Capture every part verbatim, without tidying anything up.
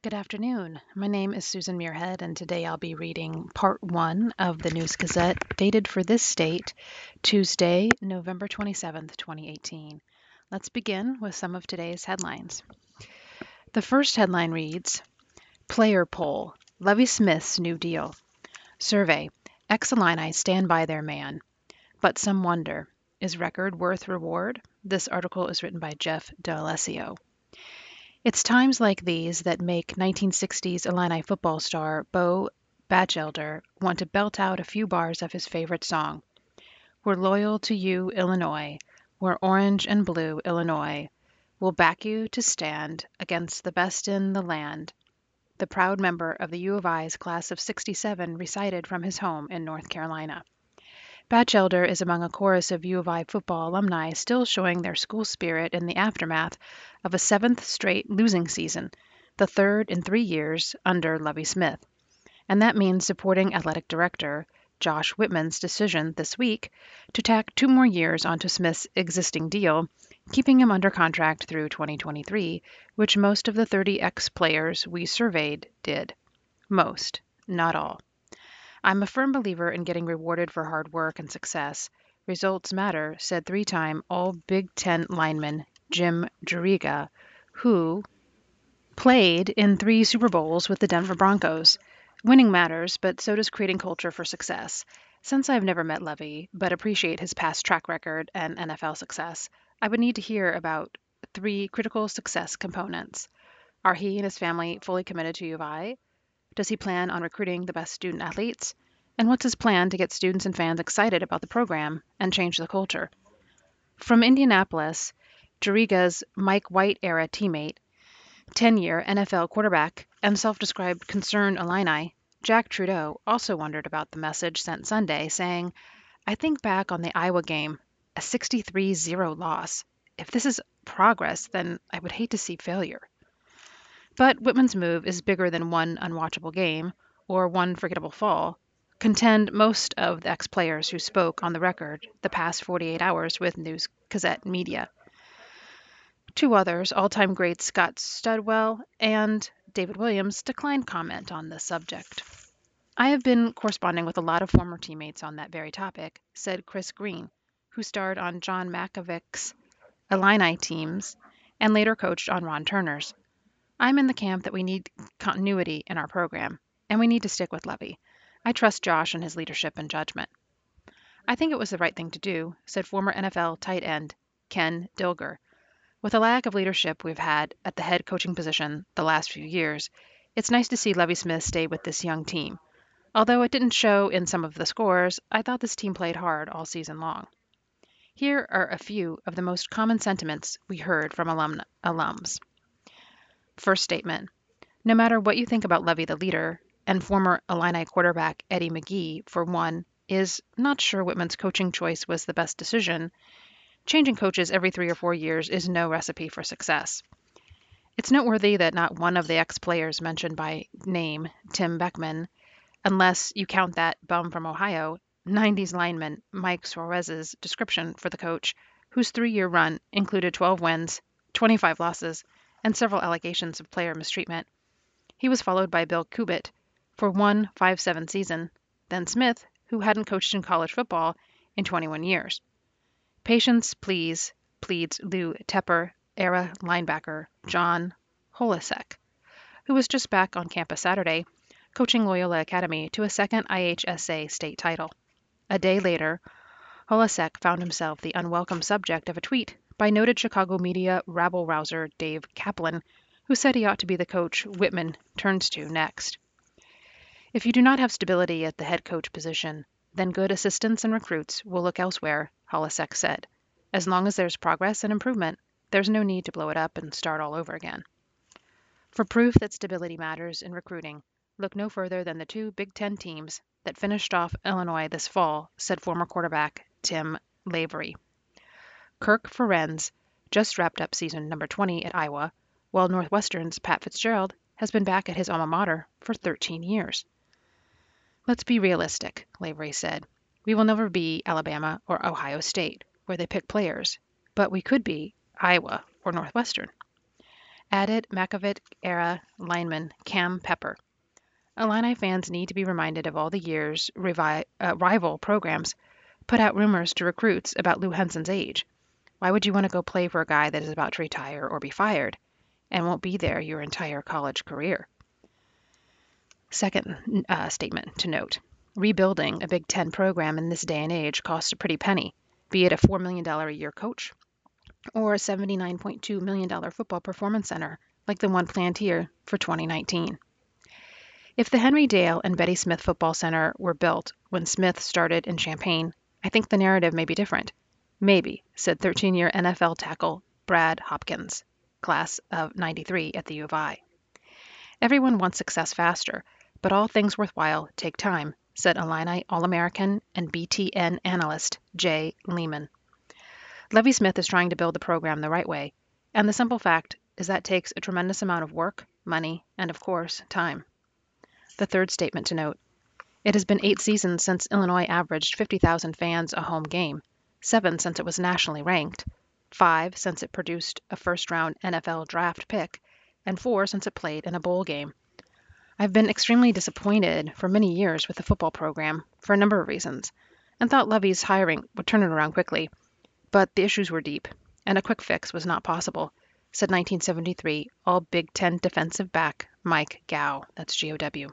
Good afternoon. My name is Susan Muirhead, and today I'll be reading part one of the News Gazette, dated for this state, Tuesday, November twenty-seventh, twenty eighteen. Let's begin with some of today's headlines. The first headline reads, Player Poll, Lovie Smith's New Deal. Survey, ex-Illini stand by their man. But some wonder, is record worth reward? This article is written by Jeff D'Alessio. It's times like these that make nineteen sixties Illini football star Bo Batchelder want to belt out a few bars of his favorite song. We're loyal to you, Illinois. We're orange and blue, Illinois. We'll back you to stand against the best in the land. The proud member of the U of I's class of sixty-seven recited from his home in North Carolina. Batchelder is among a chorus of U of I football alumni still showing their school spirit in the aftermath of a seventh straight losing season, the third in three years under Lovie Smith. And that means supporting athletic director Josh Whitman's decision this week to tack two more years onto Smith's existing deal, keeping him under contract through twenty twenty-three, which most of the thirty ex-players we surveyed did. Most, not all. I'm a firm believer in getting rewarded for hard work and success. Results matter, said three-time All-Big Ten lineman Jim Juriga, who played in three Super Bowls with the Denver Broncos. Winning matters, but so does creating culture for success. Since I've never met Lovie, but appreciate his past track record and N F L success, I would need to hear about three critical success components. Are he and his family fully committed to U of I? Does he plan on recruiting the best student athletes? And what's his plan to get students and fans excited about the program and change the culture? From Indianapolis, Juriga's Mike White era teammate, ten-year N F L quarterback, and self-described concerned Illini, Jack Trudeau also wondered about the message sent Sunday, saying, I think back on the Iowa game, a sixty-three zero loss. If this is progress, then I would hate to see failure. But Whitman's move is bigger than one unwatchable game or one forgettable fall, contend most of the ex-players who spoke on the record the past forty-eight hours with News Gazette Media. Two others, all-time greats Scott Studwell and David Williams, declined comment on this subject. I have been corresponding with a lot of former teammates on that very topic, said Chris Green, who starred on John Malkovich's Illini teams and later coached on Ron Turner's. I'm in the camp that we need continuity in our program, and we need to stick with Lovie. I trust Josh and his leadership and judgment. I think it was the right thing to do, said former N F L tight end Ken Dilger. With the lack of leadership we've had at the head coaching position the last few years, it's nice to see Lovie Smith stay with this young team. Although it didn't show in some of the scores, I thought this team played hard all season long. Here are a few of the most common sentiments we heard from alum- alums. First statement. No matter what you think about Lovie the leader, and former Illini quarterback Eddie McGee, for one, is not sure Whitman's coaching choice was the best decision, changing coaches every three or four years is no recipe for success. It's noteworthy that not one of the ex-players mentioned by name, Tim Beckman, unless you count that bum from Ohio, nineties lineman Mike Suarez's description for the coach, whose three-year run included twelve wins, twenty-five losses, and several allegations of player mistreatment. He was followed by Bill Kubit for one five seven season, then Smith, who hadn't coached in college football in twenty-one years. Patience, please, pleads Lou Tepper, era linebacker John Holasek, who was just back on campus Saturday, coaching Loyola Academy to a second I H S A state title. A day later, Holasek found himself the unwelcome subject of a tweet by noted Chicago media rabble-rouser Dave Kaplan, who said he ought to be the coach Whitman turns to next. If you do not have stability at the head coach position, then good assistants and recruits will look elsewhere, Holasek said. As long as there's progress and improvement, there's no need to blow it up and start all over again. For proof that stability matters in recruiting, look no further than the two Big Ten teams that finished off Illinois this fall, said former quarterback Tim Lavery. Kirk Ferenz just wrapped up season number twenty at Iowa, while Northwestern's Pat Fitzgerald has been back at his alma mater for thirteen years. Let's be realistic, Lavery said. We will never be Alabama or Ohio State, where they pick players, but we could be Iowa or Northwestern. Added Makovic-era lineman Cam Pepper. Illini fans need to be reminded of all the years revi- uh, rival programs put out rumors to recruits about Lou Henson's age. Why would you want to go play for a guy that is about to retire or be fired and won't be there your entire college career? Second uh, statement to note. Rebuilding a Big Ten program in this day and age costs a pretty penny, be it a four million dollars a year coach or a seventy-nine point two million dollars football performance center like the one planned here for twenty nineteen. If the Henry Dale and Betty Smith Football Center were built when Smith started in Champaign, I think the narrative may be different. Maybe, said thirteen-year N F L tackle Brad Hopkins, class of ninety-three at the U of I. Everyone wants success faster, but all things worthwhile take time, said Illini All-American and B T N analyst Jay Lehman. Lovie Smith is trying to build the program the right way, and the simple fact is that takes a tremendous amount of work, money, and of course, time. The third statement to note. It has been eight seasons since Illinois averaged fifty thousand fans a home game, seven since it was nationally ranked, five since it produced a first-round N F L draft pick, and four since it played in a bowl game. I've been extremely disappointed for many years with the football program for a number of reasons, and thought Lovie's hiring would turn it around quickly, but the issues were deep, and a quick fix was not possible, said nineteen seventy-three All-Big Ten defensive back Mike Gow, that's G O W.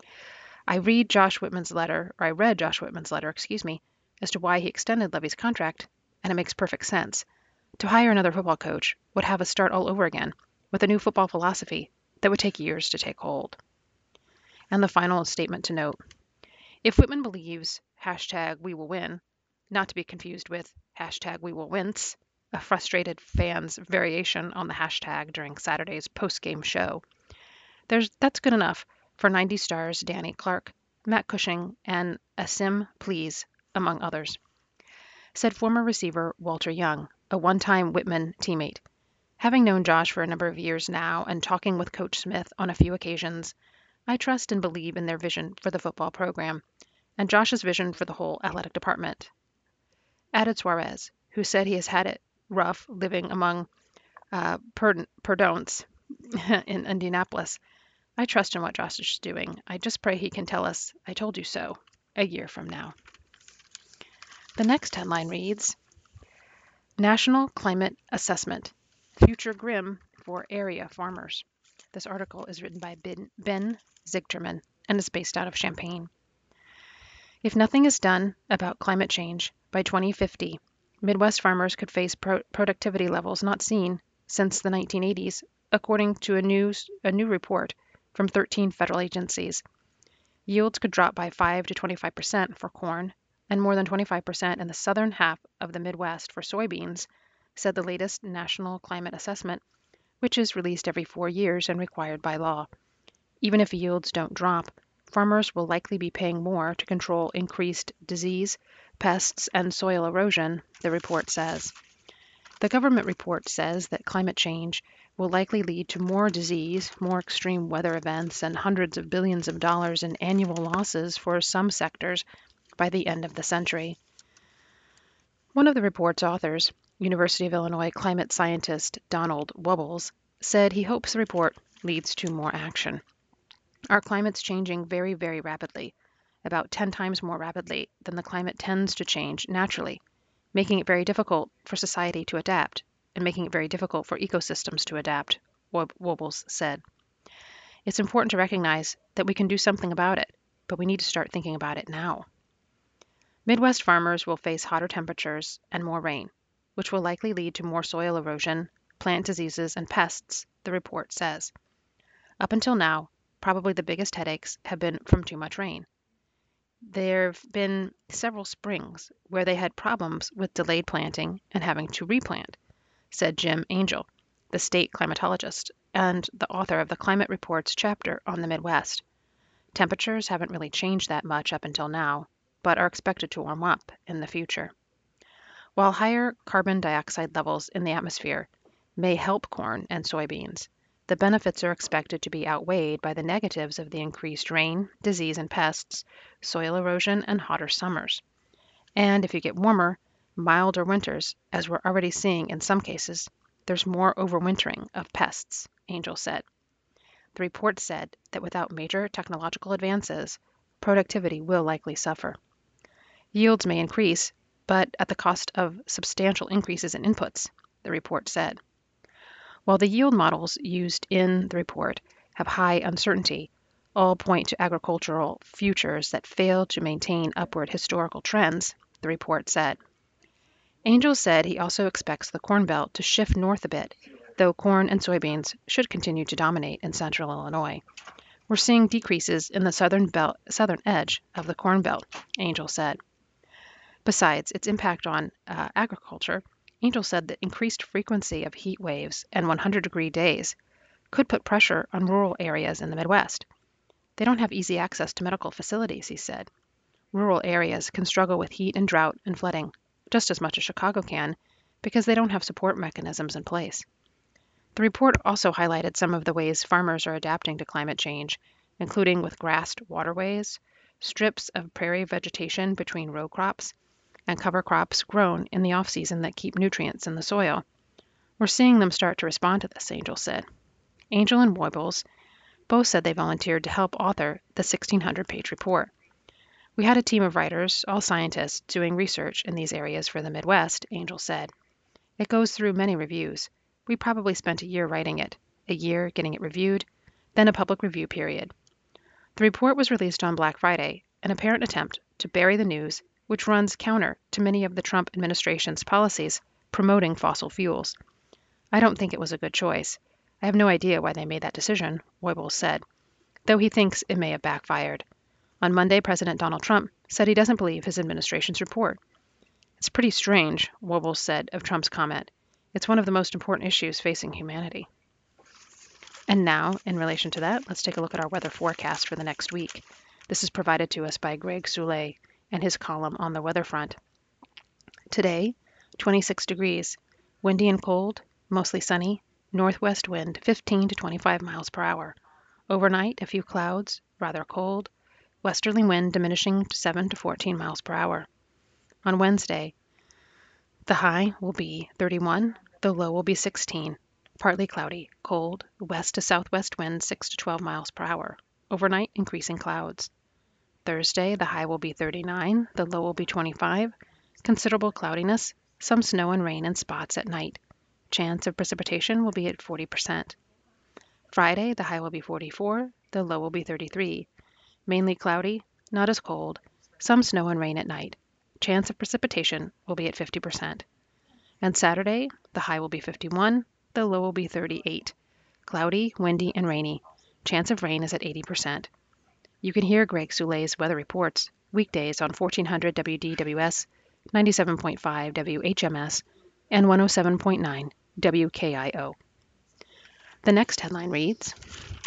I read Josh Whitman's letter, or I read Josh Whitman's letter, excuse me, as to why he extended Lovie's contract, and it makes perfect sense. To hire another football coach would have us start all over again with a new football philosophy that would take years to take hold. And the final statement to note. If Whitman believes hashtag we will win, not to be confused with hashtag we will wince, a frustrated fan's variation on the hashtag during Saturday's post-game show, there's that's good enough for ninety stars Danny Clark, Matt Cushing, and Asim Please, among others, said former receiver Walter Young, a one-time Whitman teammate. Having known Josh for a number of years now and talking with Coach Smith on a few occasions, I trust and believe in their vision for the football program and Josh's vision for the whole athletic department. Added Suarez, who said he has had it rough living among uh, per- perdon'ts in Indianapolis. I trust in what Josh is doing. I just pray he can tell us, I told you so, a year from now. The next headline reads, National Climate Assessment, Future Grim for Area Farmers. This article is written by Ben Zichterman and is based out of Champaign. If nothing is done about climate change, by twenty fifty, Midwest farmers could face pro- productivity levels not seen since the nineteen eighties, according to a new, a new report from thirteen federal agencies. Yields could drop by five to twenty-five percent for corn and more than twenty-five percent in the southern half of the Midwest for soybeans, said the latest National Climate Assessment, which is released every four years and required by law. Even if yields don't drop, farmers will likely be paying more to control increased disease, pests, and soil erosion, the report says. The government report says that climate change will likely lead to more disease, more extreme weather events, and hundreds of billions of dollars in annual losses for some sectors by the end of the century. One of the report's authors, University of Illinois climate scientist Donald Wubbles, said he hopes the report leads to more action. Our climate's changing very, very rapidly, about ten times more rapidly than the climate tends to change naturally, making it very difficult for society to adapt and making it very difficult for ecosystems to adapt, Wubbles said. It's important to recognize that we can do something about it, but we need to start thinking about it now. Midwest farmers will face hotter temperatures and more rain, which will likely lead to more soil erosion, plant diseases, and pests, the report says. Up until now, probably the biggest headaches have been from too much rain. There have been several springs where they had problems with delayed planting and having to replant, said Jim Angel, the state climatologist and the author of the Climate Reports chapter on the Midwest. Temperatures haven't really changed that much up until now, but are expected to warm up in the future. While higher carbon dioxide levels in the atmosphere may help corn and soybeans, the benefits are expected to be outweighed by the negatives of the increased rain, disease and pests, soil erosion, and hotter summers. And if you get warmer, milder winters, as we're already seeing in some cases, There's more overwintering of pests, Angel said. The report said that without major technological advances, productivity will likely suffer. Yields may increase, but at the cost of substantial increases in inputs, the report said. While the yield models used in the report have high uncertainty, all point to agricultural futures that fail to maintain upward historical trends, the report said. Angel said he also expects the Corn Belt to shift north a bit, though corn and soybeans should continue to dominate in central Illinois. We're seeing decreases in the southern belt, southern edge of the Corn Belt, Angel said. Besides its impact on uh, agriculture, Angel said that increased frequency of heat waves and one hundred degree days could put pressure on rural areas in the Midwest. They don't have easy access to medical facilities, he said. Rural areas can struggle with heat and drought and flooding just as much as Chicago can because they don't have support mechanisms in place. The report also highlighted some of the ways farmers are adapting to climate change, including with grassed waterways, strips of prairie vegetation between row crops, and cover crops grown in the off-season that keep nutrients in the soil. We're seeing them start to respond to this, Angel said. Angel and Woibels both said they volunteered to help author the sixteen hundred page report. We had a team of writers, all scientists, doing research in these areas for the Midwest, Angel said. It goes through many reviews. We probably spent a year writing it, a year getting it reviewed, then a public review period. The report was released on Black Friday, an apparent attempt to bury the news, which runs counter to many of the Trump administration's policies promoting fossil fuels. I don't think it was a good choice. I have no idea why they made that decision, Woibels said, though he thinks it may have backfired. On Monday, President Donald Trump said he doesn't believe his administration's report. It's pretty strange, Woibels said of Trump's comment. It's one of the most important issues facing humanity. And now, in relation to that, let's take a look at our weather forecast for the next week. This is provided to us by Greg Soule and his column on the weather front. Today, twenty-six degrees, windy and cold, mostly sunny, northwest wind fifteen to twenty-five miles per hour. Overnight, a few clouds, rather cold, westerly wind diminishing to seven to fourteen miles per hour. On Wednesday, the high will be thirty-one, the low will be sixteen, partly cloudy, cold, west to southwest wind six to twelve miles per hour. Overnight, increasing clouds. Thursday, the high will be thirty-nine, the low will be twenty-five, considerable cloudiness, some snow and rain in spots at night. Chance of precipitation will be at forty percent. Friday, the high will be forty-four, the low will be thirty-three. Mainly cloudy, not as cold, some snow and rain at night. Chance of precipitation will be at fifty percent. And Saturday, the high will be fifty-one, the low will be thirty-eight. Cloudy, windy, and rainy. Chance of rain is at eighty percent. You can hear Greg Soule's weather reports weekdays on fourteen hundred W D W S, ninety-seven point five W H M S, and one oh seven point nine W K I O. The next headline reads,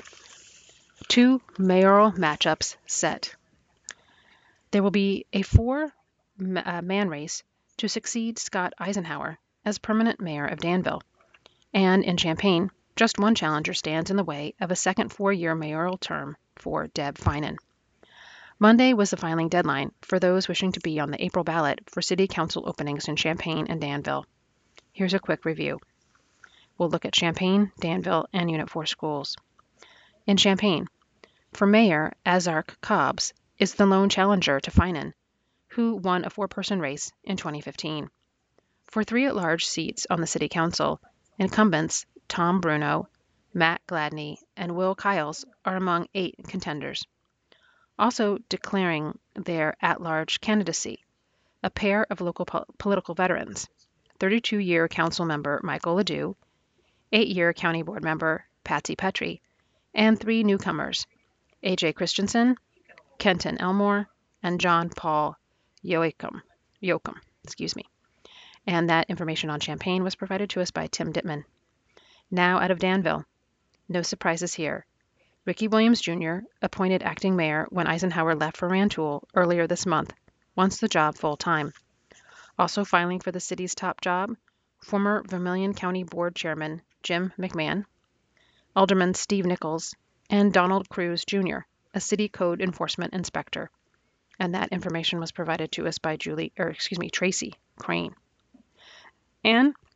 Two mayoral matchups set. There will be a four-man race to succeed Scott Eisenhower as permanent mayor of Danville. And in Champaign, just one challenger stands in the way of a second four-year mayoral term for Deb Feinen. Monday was the filing deadline for those wishing to be on the April ballot for city council openings in Champaign and Danville. Here's a quick review. We'll look at Champaign, Danville, and Unit four schools. In Champaign, for mayor, Azark Cobbs is the lone challenger to Feinen, who won a four-person race in twenty fifteen. For three at-large seats on the city council, incumbents Tom Bruno, Matt Gladney, and Will Kiles are among eight contenders. Also declaring their at-large candidacy, a pair of local po- political veterans, thirty-two-year council member Michael Ledoux, eight-year county board member Patsy Petrie, and three newcomers, A J Christensen, Kenton Elmore, and John Paul Yoakum. Yoakum, excuse me. And that information on Champaign was provided to us by Tim Dittman. Now out of Danville. No surprises here. Ricky Williams Junior, appointed acting mayor when Eisenhower left for Rantoul earlier this month, wants the job full-time. Also filing for the city's top job, former Vermilion County Board Chairman Jim McMahon, Alderman Steve Nichols, and Donald Cruz Junior, a city code enforcement inspector. And that information was provided to us by Julie, or excuse me, Tracy Crane. And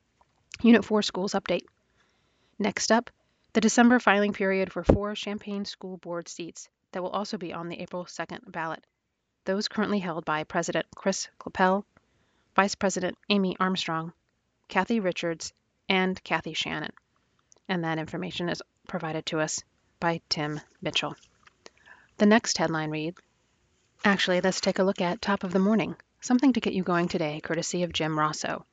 Unit four Schools Update. Next up, the December filing period for four Champaign School Board seats that will also be on the April second ballot. Those currently held by President Chris Clepel, Vice President Amy Armstrong, Kathy Richards, and Kathy Shannon. And that information is provided to us by Tim Mitchell. The next headline reads, actually, let's take a look at Top of the Morning, something to get you going today, courtesy of Jim Rosso.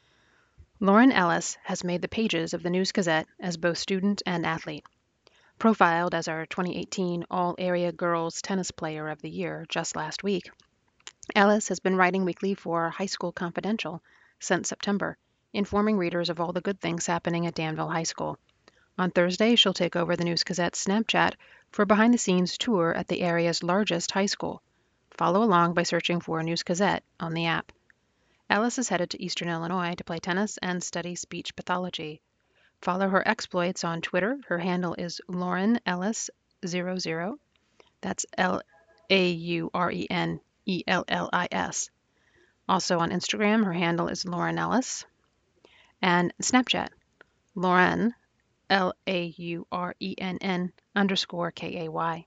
Lauren Ellis has made the pages of the News Gazette as both student and athlete. Profiled as our twenty eighteen All-Area Girls Tennis Player of the Year just last week, Ellis has been writing weekly for High School Confidential since September, informing readers of all the good things happening at Danville High School. On Thursday, she'll take over the News Gazette Snapchat for a behind-the-scenes tour at the area's largest high school. Follow along by searching for News Gazette on the app. Ellis is headed to Eastern Illinois to play tennis and study speech pathology. Follow her exploits on Twitter. Her handle is Lauren Ellis zero zero. That's L A U R E N E L L I S. Also on Instagram, her handle is Lauren Ellis. And Snapchat, Lauren, L A U R E N N underscore K A Y.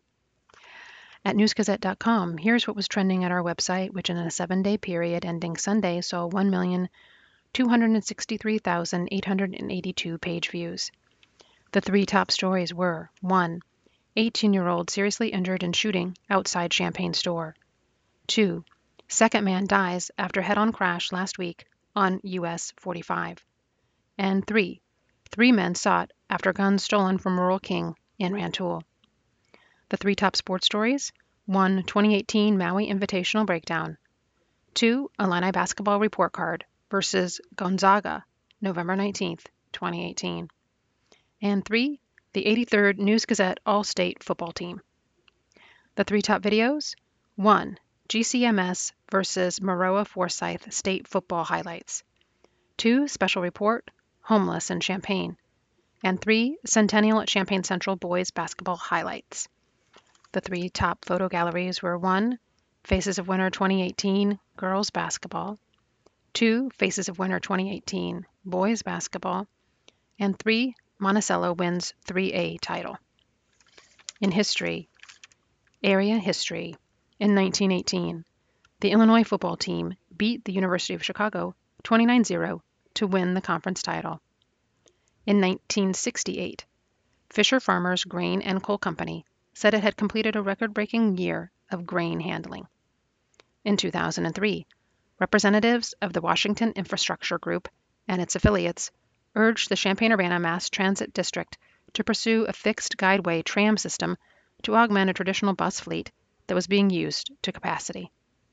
At news gazette dot com, here's what was trending at our website, which in a seven-day period ending Sunday saw one million two hundred sixty-three thousand eight hundred eighty-two page views. The three top stories were: one. eighteen-year-old seriously injured in shooting outside Champaign store. two. Second man dies after head-on crash last week on U S forty-five. And three. Three men sought after guns stolen from Rural King in Rantoul. The three top sports stories: one. twenty eighteen Maui Invitational Breakdown. two. Illini basketball report card versus Gonzaga, November nineteenth, twenty eighteen. And three. The eighty-third News Gazette All-State Football Team. The three top videos: one. G C M S versus Maroa Forsyth State Football Highlights. two. Special Report, Homeless in Champaign. And three. Centennial at Champaign Central Boys Basketball Highlights. The three top photo galleries were: one. Faces of Winter twenty eighteen Girls Basketball. two. Faces of Winter twenty eighteen Boys Basketball. And three. Monticello wins three A title. In history, area history, in nineteen eighteen, the Illinois football team beat the University of Chicago twenty-nine zero to win the conference title. In nineteen sixty-eight, Fisher Farmers Grain and Coal Company said it had completed a record-breaking year of grain handling. In two thousand three, representatives of the Washington Infrastructure Group and its affiliates urged the Champaign-Urbana Mass Transit District to pursue a fixed guideway tram system to augment a traditional bus fleet that was being used to capacity.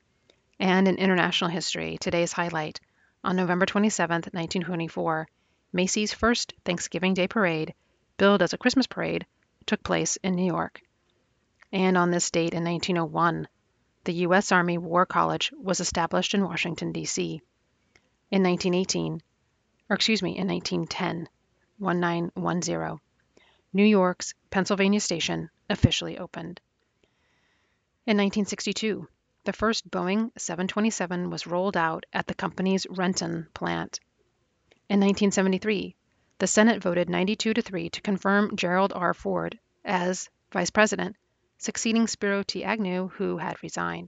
And in international history, today's highlight: on November twenty-seventh, nineteen twenty-four, Macy's first Thanksgiving Day parade, billed as a Christmas parade, took place in New York. And on this date in nineteen oh one, the U S Army War College was established in Washington, D C. In nineteen eighteen, or excuse me, in nineteen ten, nineteen ten, New York's Pennsylvania Station officially opened. In nineteen sixty-two, the first Boeing seven twenty-seven was rolled out at the company's Renton plant. In nineteen seventy-three, the Senate voted ninety-two to three to confirm Gerald R. Ford as vice president, succeeding Spiro T. Agnew, who had resigned.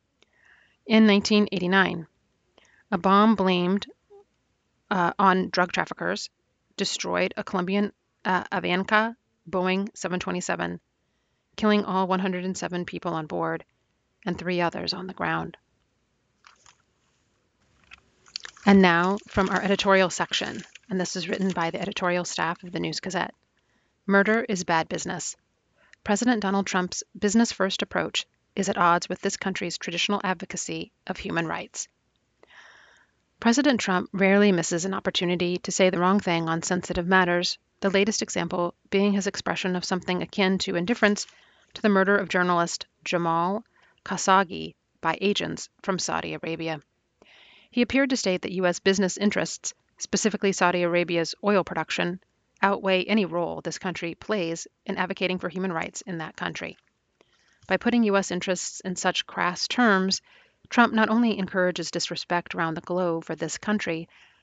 In nineteen eighty-nine, a bomb blamed uh, on drug traffickers destroyed a Colombian uh, Avianca Boeing seven twenty-seven, killing all one hundred seven people on board and three others on the ground. And now from our editorial section, and this is written by the editorial staff of the News Gazette. Murder is bad business. President Donald Trump's business-first approach is at odds with this country's traditional advocacy of human rights. President Trump rarely misses an opportunity to say the wrong thing on sensitive matters, the latest example being his expression of something akin to indifference to the murder of journalist Jamal Khashoggi by agents from Saudi Arabia. He appeared to state that U S business interests, specifically Saudi Arabia's oil production, outweigh any role this country plays in advocating for human rights in that country. By putting U S interests in such crass terms, Trump not only encourages disrespect around the globe for this country,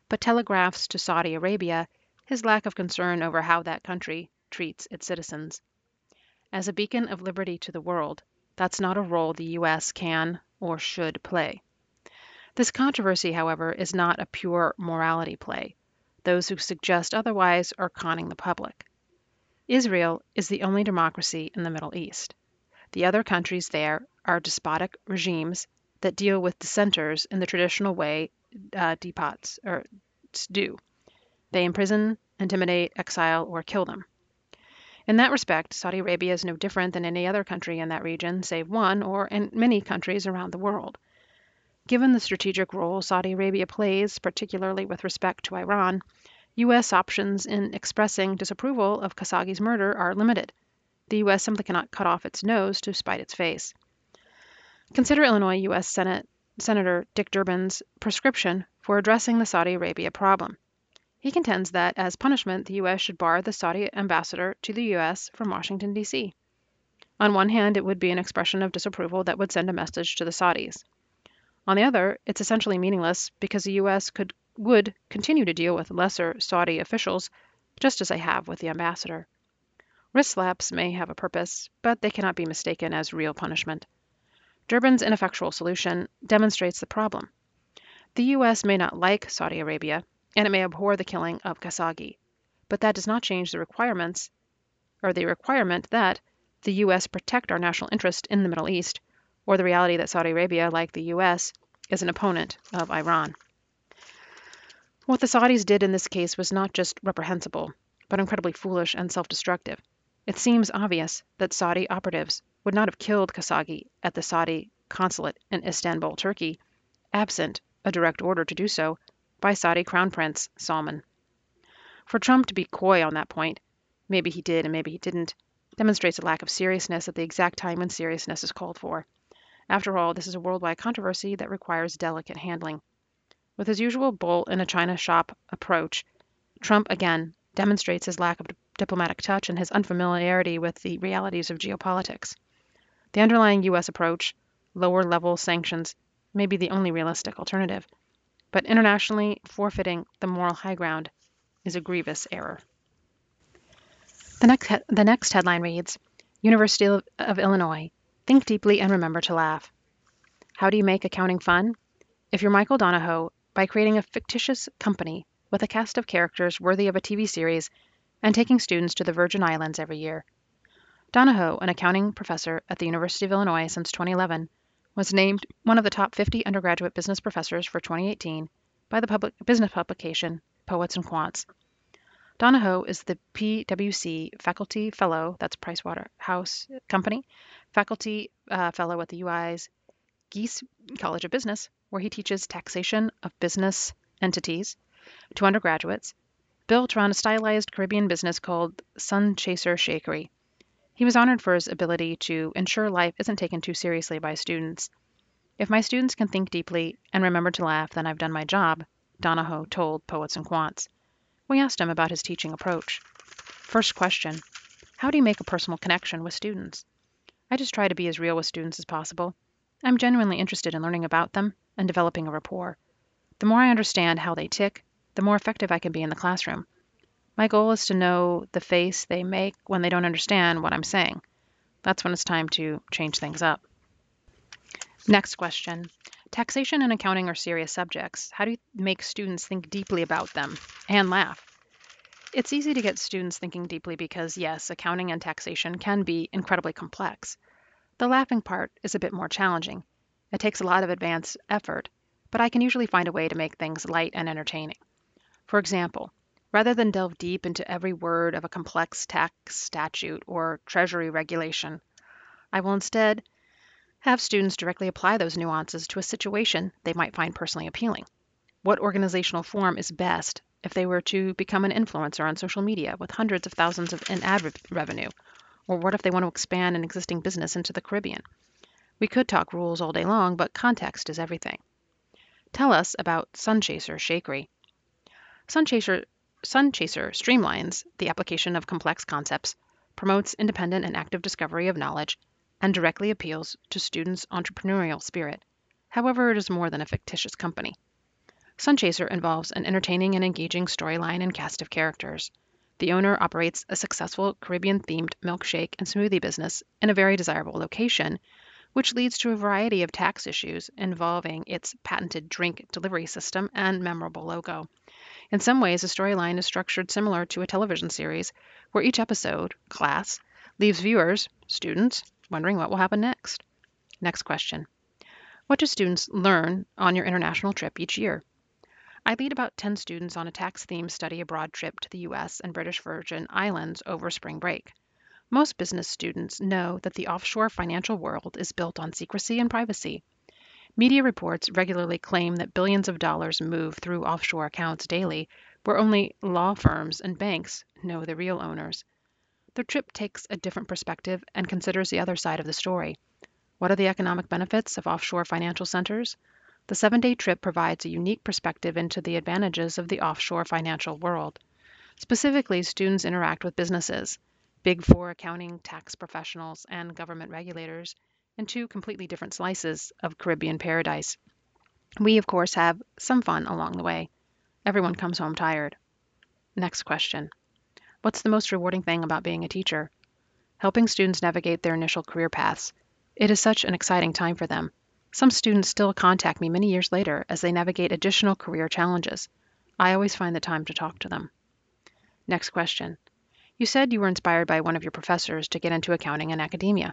but telegraphs to Saudi Arabia his lack of concern over how that country treats its citizens. As a beacon of liberty to the world, that's not a role the U S can or should play. This controversy, however, is not a pure morality play. Those who suggest otherwise are conning the public. Israel is the only democracy in the Middle East. The other countries there are despotic regimes that deal with dissenters in the traditional way uh, despots or do. They imprison, intimidate, exile, or kill them. In that respect, Saudi Arabia is no different than any other country in that region, save one, or in many countries around the world. Given the strategic role Saudi Arabia plays, particularly with respect to Iran, U S options in expressing disapproval of Khashoggi's murder are limited. The U S simply cannot cut off its nose to spite its face. Consider Illinois U S Senate Senator Dick Durbin's prescription for addressing the Saudi Arabia problem. He contends that, as punishment, the U S should bar the Saudi ambassador to the U S from Washington, D C On one hand, it would be an expression of disapproval that would send a message to the Saudis. On the other, it's essentially meaningless because the U S could would continue to deal with lesser Saudi officials, just as they have with the ambassador. Wrist slaps may have a purpose, but they cannot be mistaken as real punishment. Durbin's ineffectual solution demonstrates the problem. The U S may not like Saudi Arabia, and it may abhor the killing of Khashoggi, but that does not change the requirements, or the requirement that the U S protect our national interest in the Middle East, or the reality that Saudi Arabia, like the U S, is an opponent of Iran. What the Saudis did in this case was not just reprehensible, but incredibly foolish and self-destructive. It seems obvious that Saudi operatives would not have killed Khashoggi at the Saudi consulate in Istanbul, Turkey, absent a direct order to do so by Saudi Crown Prince Salman. For Trump to be coy on that point, maybe he did and maybe he didn't, demonstrates a lack of seriousness at the exact time when seriousness is called for. After all, this is a worldwide controversy that requires delicate handling. With his usual bull in a china shop approach, Trump again demonstrates his lack of diplomatic touch and his unfamiliarity with the realities of geopolitics. The underlying U S approach, lower-level sanctions, may be the only realistic alternative, but internationally forfeiting the moral high ground is a grievous error. The next, he- the next headline reads, University of, of Illinois, think deeply and remember to laugh. How do you make accounting fun? If you're Michael Donahoe, by creating a fictitious company with a cast of characters worthy of a T V series and taking students to the Virgin Islands every year. Donahoe, an accounting professor at the University of Illinois since twenty eleven, was named one of the top fifty undergraduate business professors for twenty eighteen by the public business publication Poets and Quants. Donahoe is the P W C Faculty Fellow, that's Pricewaterhouse Company, Faculty uh, Fellow at the U I's Geese College of Business, where he teaches taxation of business entities to undergraduates, built around a stylized Caribbean business called Sunchaser Shakery. He was honored for his ability to ensure life isn't taken too seriously by students. If my students can think deeply and remember to laugh, then I've done my job, Donahoe told Poets and Quants. We asked him about his teaching approach. First question, how do you make a personal connection with students? I just try to be as real with students as possible. I'm genuinely interested in learning about them and developing a rapport. The more I understand how they tick, the more effective I can be in the classroom. My goal is to know the face they make when they don't understand what I'm saying. That's when it's time to change things up. Next question. Taxation and accounting are serious subjects. How do you make students think deeply about them and laugh? It's easy to get students thinking deeply because, yes, accounting and taxation can be incredibly complex. The laughing part is a bit more challenging. It takes a lot of advanced effort, but I can usually find a way to make things light and entertaining. For example, rather than delve deep into every word of a complex tax statute or treasury regulation, I will instead have students directly apply those nuances to a situation they might find personally appealing. What organizational form is best if they were to become an influencer on social media with hundreds of thousands of in ad re- revenue? Or what if they want to expand an existing business into the Caribbean? We could talk rules all day long, but context is everything. Tell us about Sunchaser Shakery. Sunchaser, Sunchaser streamlines the application of complex concepts, promotes independent and active discovery of knowledge, and directly appeals to students' entrepreneurial spirit. However, it is more than a fictitious company. Sunchaser involves an entertaining and engaging storyline and cast of characters. The owner operates a successful Caribbean-themed milkshake and smoothie business in a very desirable location, which leads to a variety of tax issues involving its patented drink delivery system and memorable logo. In some ways, the storyline is structured similar to a television series, where each episode, class, leaves viewers, students, wondering what will happen next. Next question. What do students learn on your international trip each year? I lead about ten students on a tax-themed study abroad trip to the U S and British Virgin Islands over spring break. Most business students know that the offshore financial world is built on secrecy and privacy. Media reports regularly claim that billions of dollars move through offshore accounts daily, where only law firms and banks know the real owners. The trip takes a different perspective and considers the other side of the story. What are the economic benefits of offshore financial centers? The seven-day trip provides a unique perspective into the advantages of the offshore financial world. Specifically, students interact with businesses, Big Four accounting, tax professionals, and government regulators, in two completely different slices of Caribbean paradise. We, of course, have some fun along the way. Everyone comes home tired. Next question. What's the most rewarding thing about being a teacher? Helping students navigate their initial career paths. It is such an exciting time for them. Some students still contact me many years later as they navigate additional career challenges. I always find the time to talk to them. Next question. You said you were inspired by one of your professors to get into accounting and academia.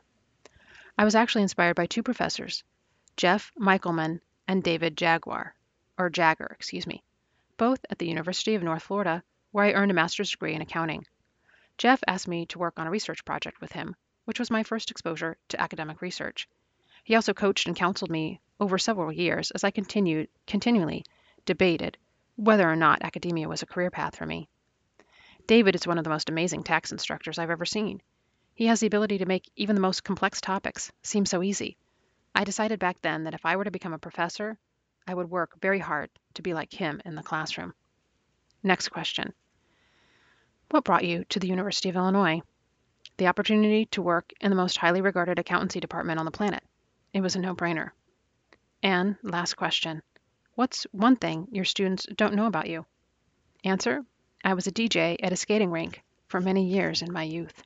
I was actually inspired by two professors, Jeff Michelman and David Jaguar, or Jagger, excuse me, both at the University of North Florida, where I earned a master's degree in accounting. Jeff asked me to work on a research project with him, which was my first exposure to academic research. He also coached and counseled me over several years as I continued, continually debated whether or not academia was a career path for me. David is one of the most amazing tax instructors I've ever seen. He has the ability to make even the most complex topics seem so easy. I decided back then that if I were to become a professor, I would work very hard to be like him in the classroom. Next question. What brought you to the University of Illinois? The opportunity to work in the most highly regarded accountancy department on the planet. It was a no-brainer. And last question. What's one thing your students don't know about you? Answer. I was a D J at a skating rink for many years in my youth.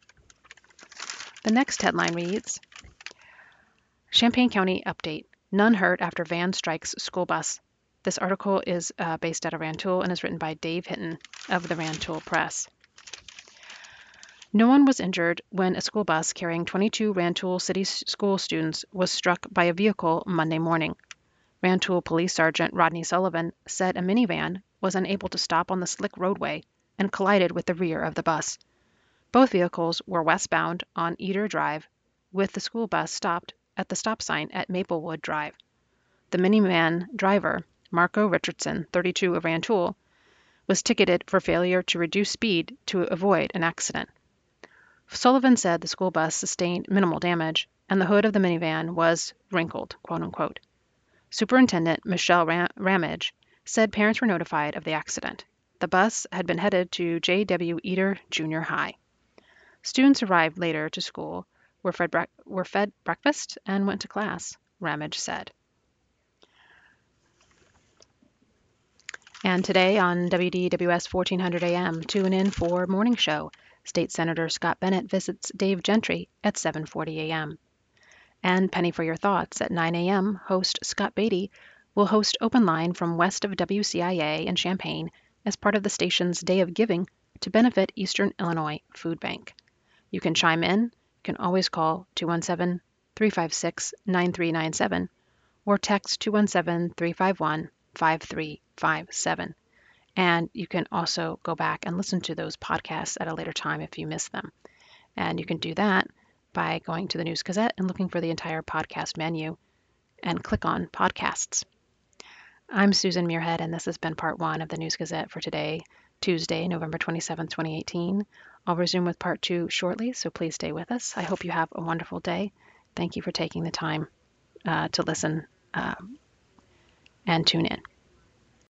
The next headline reads, Champaign County update. None hurt after van strikes school bus. This article is uh, based out of Rantoul and is written by Dave Hinton of the Rantoul Press. No one was injured when a school bus carrying twenty-two Rantoul City School students was struck by a vehicle Monday morning. Rantoul Police Sergeant Rodney Sullivan said a minivan was unable to stop on the slick roadway and collided with the rear of the bus. Both vehicles were westbound on Eder Drive, with the school bus stopped at the stop sign at Maplewood Drive. The minivan driver, Marco Richardson, thirty-two, of Rantoul, was ticketed for failure to reduce speed to avoid an accident. Sullivan said the school bus sustained minimal damage, and the hood of the minivan was wrinkled, quote unquote. Superintendent Michelle Ram- Ramage said parents were notified of the accident. The bus had been headed to J W Eder Junior High. Students arrived later to school, were fed, bre- were fed breakfast, and went to class, Ramage said. And today on W D W S fourteen hundred A M, tune in for Morning Show. State Senator Scott Bennett visits Dave Gentry at seven forty A M. And Penny for Your Thoughts at nine A M, host Scott Beatty will host Open Line from west of W C I A in Champaign as part of the station's Day of Giving to benefit Eastern Illinois Food Bank. You can chime in. You can always call two one seven, three five six, nine three nine seven or text two one seven, three five one, five three five seven. And you can also go back and listen to those podcasts at a later time if you miss them. And you can do that by going to the News Gazette and looking for the entire podcast menu and click on Podcasts. I'm Susan Muirhead, and this has been part one of the News Gazette for today, Tuesday, November twenty-seventh, twenty eighteen. I'll resume with part two shortly, so please stay with us. I hope you have a wonderful day. Thank you for taking the time uh, to listen uh, and tune in.